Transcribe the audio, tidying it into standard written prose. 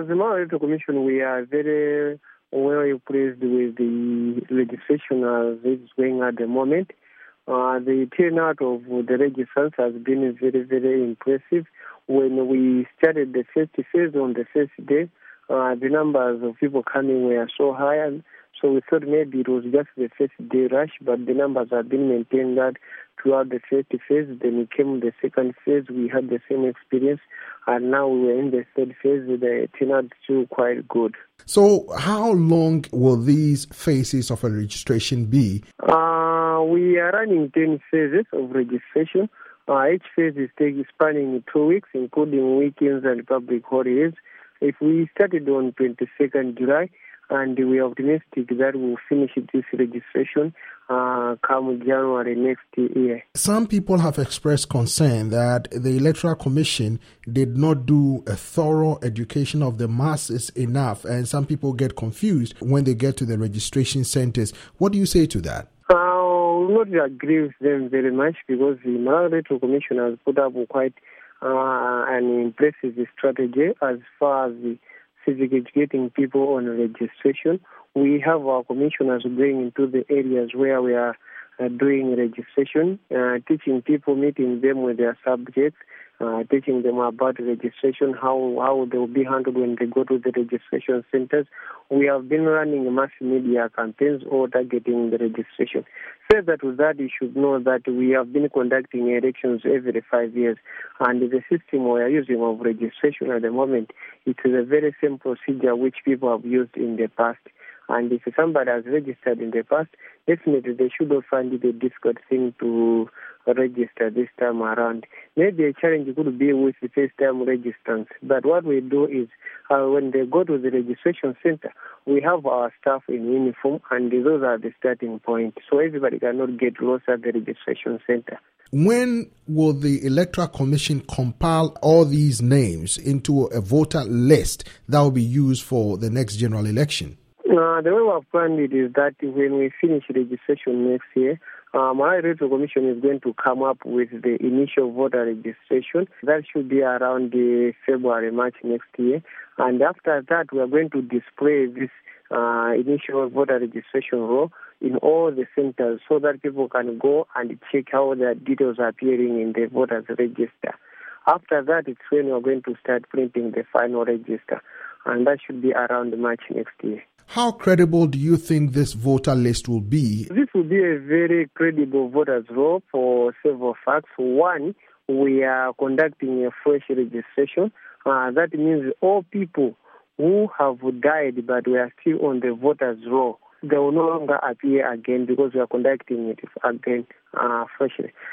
As the Malawi Electoral Commission, we are very well pleased with the legislation as it's going at the moment. The turnout of the registrants has been very, very impressive. When we started the first phase on the first day, the numbers of people coming were so high, and so we thought maybe it was just the first day rush, but the numbers have been maintained that throughout the first phase. Then it came the second phase, we had the same experience, and now we're in the third phase. The turnout is still quite good. So how long will these phases of a registration be? We are running 10 phases of registration. Each phase is spanning 2 weeks, including weekends and public holidays. If we started on 22nd July, and we are optimistic that we'll finish this registration come January next year. Some people have expressed concern that the Electoral Commission did not do a thorough education of the masses enough, and some people get confused when they get to the registration centers. What do you say to that? I will not agree with them very much, because the Malawi Electoral Commission has put up quite an impressive strategy as far as the civic educating people on registration. We have our commissioners going into the areas where we are doing registration, teaching people, meeting them with their subjects, teaching them about registration, how they will be handled when they go to the registration centers. We have been running mass media campaigns all targeting the registration. Further to that, you should know that we have been conducting elections every 5 years, and the system we are using of registration at the moment, it is a very same procedure which people have used in the past. And if somebody has registered in the past, definitely they should not find it a difficult thing to register this time around. Maybe a challenge could be with the first-time registrants. But what we do is, when they go to the registration center, we have our staff in uniform, and those are the starting point. So everybody cannot get lost at the registration center. When will the Electoral Commission compile all these names into a voter list that will be used for the next general election? The way we have planned it is that when we finish registration next year, Malawi Electoral Commission is going to come up with the initial voter registration. That should be around February, March next year. And after that, we are going to display this initial voter registration roll in all the centers so that people can go and check how their details are appearing in the voters register. After that, it's when we are going to start printing the final register. And that should be around March next year. How credible do you think this voter list will be? This will be a very credible voters roll for several facts. One, we are conducting a fresh registration. That means all people who have died but we are still on the voters roll, they will no longer appear again because we are conducting it again freshly.